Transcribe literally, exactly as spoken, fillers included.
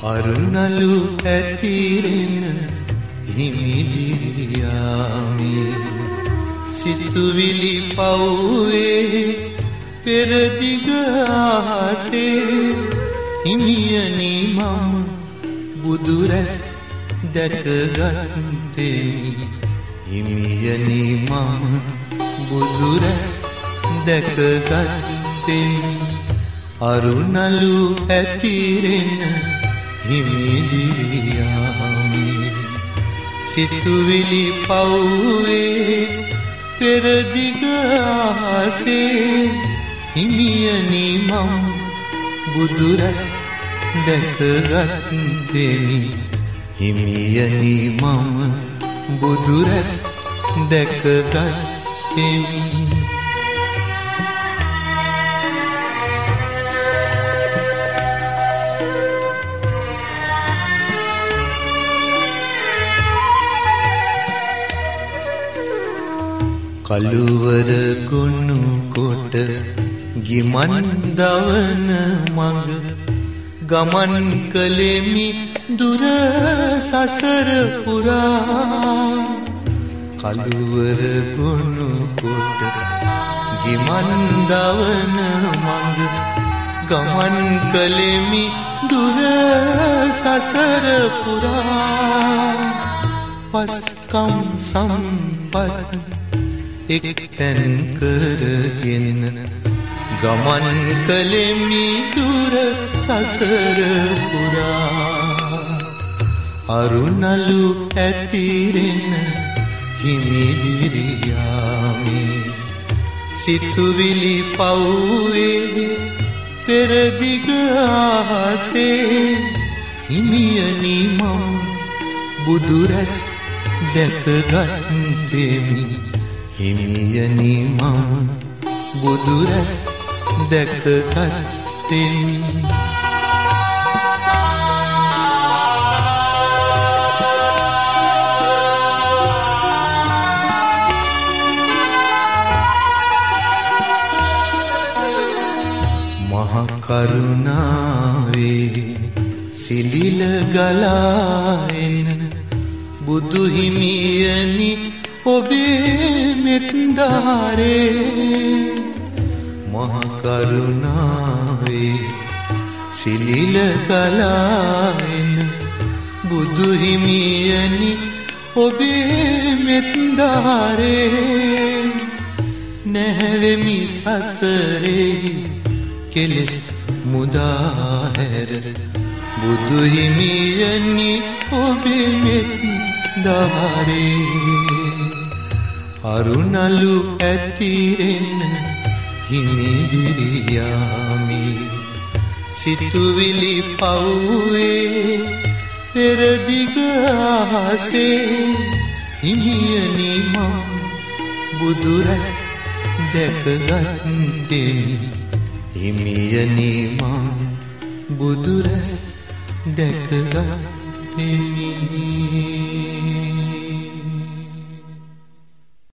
අරුණලු ඇතිරෙන හිමිදිරියාමි සිතුවිලි පවුවේ පෙරදිග ආසේ හිමියනි මම බුදුරැස් දැකගත්තෙමි හිමියනි මම බුදුරැස් දැකගත්තෙමි අරුණලු ඇතිරෙන හිමිදිරියාමි සිතුවිලි පවුවේ පෙරදිග ආසේ හිමියනි මම බුදුරැස් දැකගත්තෙමි හිමියනි මම බුදුරැස් දැකගත්තෙමි කළුවර ගොනු කොට ගිමන් දවන මඟ ගමන් කළෙමි දුර සසර පුරා කළුවර ගොනු කොට ගිමන් දවන මඟ ගමන් කළෙමි දුර සසර පුරා පස්කම් සම්පත් එක්තැන් කරගෙන ගමන් කළෙමි දුර සසර පුරා අරුණලු ඇතිරෙන හිමිදිරියාමි සිතුවිලි පවුවේ පෙරදිග ආසේ හිමියනි මම බුදුරැස් දැකගත්තෙමි හිමියනි මම බුදුරැස් දැකගත්තෙමි මහ කරුණාවේ සිලිල ගලා එන බුදු හිමියනි ඔබේ මෙත්දාරේ මහ කරුණාවේ සිලිල ගලා එන බුදු හිමියනි ඔබේ මෙත්දාරේ නැහැවෙමි සසරේ කෙලෙස් මුදා හැර බුදු හිමියනි ඔබේ මෙත්දාරේ අරුණලු ඇතිරෙන හිමිදිරියාමි සිතුවිලි පවුවේ පෙරදිග ආසේ හිමියනි මම බුදුරැස් දැකගත්තෙමි හිමියනි මම බුදුරැස් දැකගත්තෙමි